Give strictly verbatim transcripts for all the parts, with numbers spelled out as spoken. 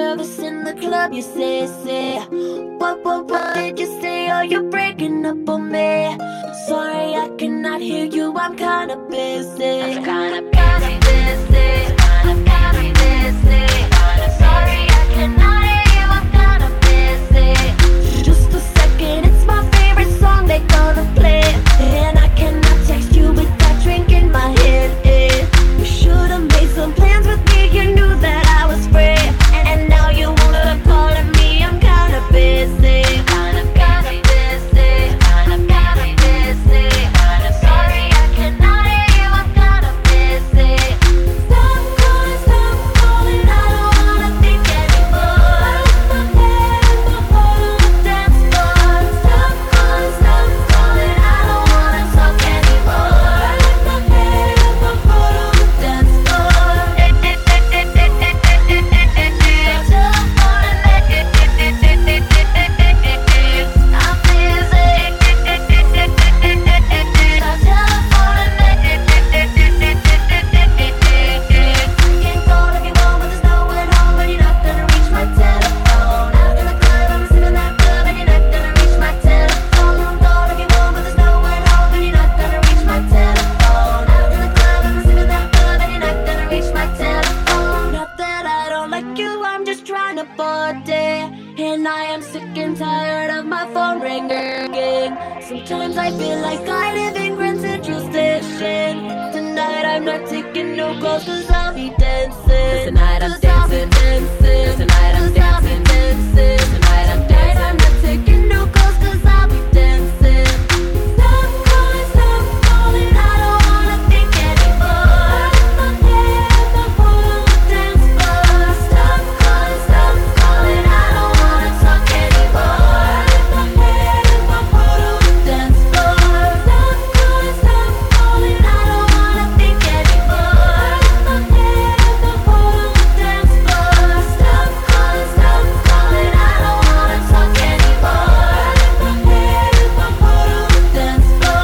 nervous in the club, you say, say What, what, what did you say? Oh, you're breaking up on me. Sorry, I cannot hear you, I'm kinda busy. I'm kinda, kinda busy. Kinda, kinda busy. Sorry, I cannot hear you, I'm kinda busy. Just a second, it's my favorite song they gonna play, and I cannot text you with that drink in my head, eh. You should've made some plans with me, you knew that I was free. And now you wanna call at me, I'm kinda busy. Kinda, kinda busy. Kinda, kinda busy. Sorry, I cannot hear you, I'm kinda busy. Stop calling, stop calling, I don't wanna think anymore. My head in my heart on the dance floor. Stop calling, stop calling, I don't wanna talk anymore. My head in my heart on the dance floor. And I am sick and tired of my phone ringing. Sometimes I feel like I live in Grand Central Station. Tonight I'm not taking no calls, cause I'll be dancing. Tonight I'm dancing, dancing. Tonight I'm dancing, dancing. Tonight I'm dancing. I'm not taking no calls, cause I'll be dancing. Stop calling, stop calling, I don't wanna think anymore. My head in my heart on the dance floor. Stop calling, stop calling, I don't wanna talk anymore. My head in my heart on the dance floor. Stop calling, stop calling, I don't wanna think anymore. My head in my heart on the dance floor. Stop calling, stop calling, I don't wanna talk anymore. My head in my heart on the dance floor.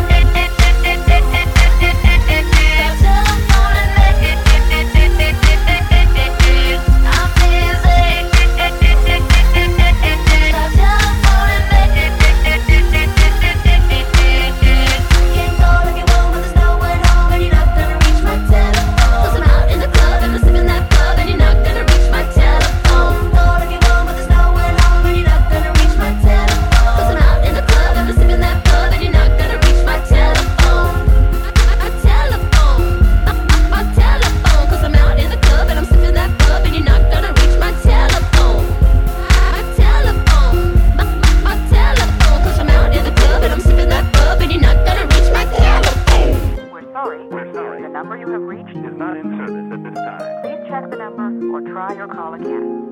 We're sorry. The number you have reached is not in service at this time. Please check the number or try your call again.